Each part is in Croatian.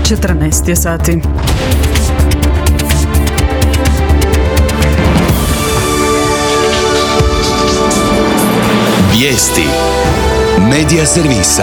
14 je sati. Vijesti Medija servisa.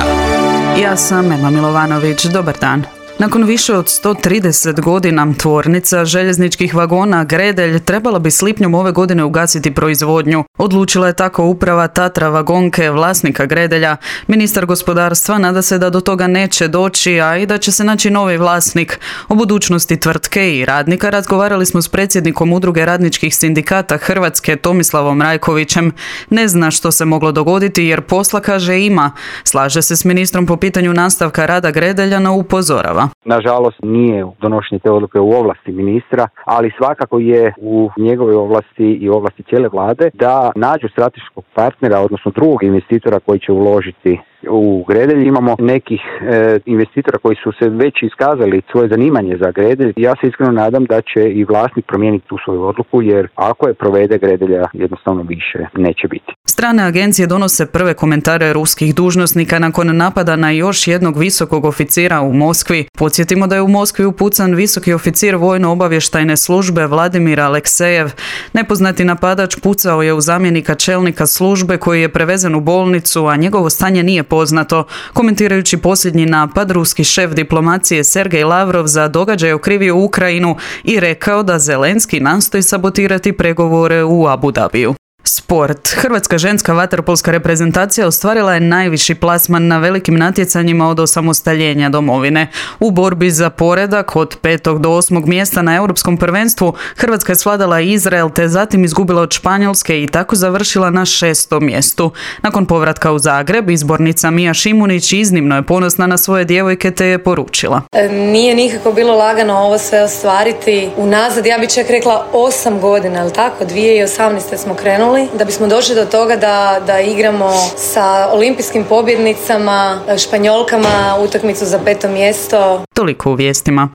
Ja sam Ema Milovanović. Dobar dan. Nakon više od 130 godina tvornica željezničkih vagona Gredelj trebala bi s lipnjom ove godine ugasiti proizvodnju. Odlučila je tako uprava Tatra Vagonke, vlasnika Gredelja. Ministar gospodarstva nada se da do toga neće doći, a i da će se naći novi vlasnik. O budućnosti tvrtke i radnika razgovarali smo s predsjednikom Udruge radničkih sindikata Hrvatske Tomislavom Rajkovićem. Ne zna što se moglo dogoditi jer posla, kaže, ima. Slaže se s ministrom po pitanju nastavka rada Gredelja, no upozorava. Nažalost, nije donošenje te odluke u ovlasti ministra, ali svakako je u njegove ovlasti i ovlasti cijele vlade da nađu strateškog partnera, odnosno drugog investitora koji će uložiti u Gredelj. Imamo nekih investitora koji su se već iskazali svoje zanimanje za Gredelj. Ja se iskreno nadam da će i vlasnik promijeniti tu svoju odluku, jer ako je provede, Gredelja jednostavno više neće biti. Strane agencije donose prve komentare ruskih dužnosnika nakon napada na još jednog visokog oficira u Moskvi. Podsjetimo da je u Moskvi upucan visoki oficir vojno-obavještajne službe Vladimir Aleksejev. Nepoznati napadač pucao je u zamjenika čelnika službe koji je prevezen u bolnicu, a njegovo stanje nije poznato. Komentirajući posljednji napad, ruski šef diplomacije Sergej Lavrov za događaj okrivio Ukrajinu i rekao da Zelenski nastoji sabotirati pregovore u Abu Dhabiju. Sport. Hrvatska ženska vaterpolska reprezentacija ostvarila je najviši plasman na velikim natjecanjima od osamostaljenja domovine. U borbi za poredak od 5. do 8. mjesta na europskom prvenstvu Hrvatska je svladala Izrael te zatim izgubila od Španjolske i tako završila na 6. mjestu. Nakon povratka u Zagreb, izbornica Mija Šimunić iznimno je ponosna na svoje djevojke te je poručila. Nije nikako bilo lagano ovo sve ostvariti. Unazad, ja bih čak rekla 8 godina, ali tako, 2018. smo krenuli. Da bismo došli do toga da igramo sa olimpijskim pobjednicama, Španjolkama, utakmicu za 5. mjesto. Toliko u vijestima.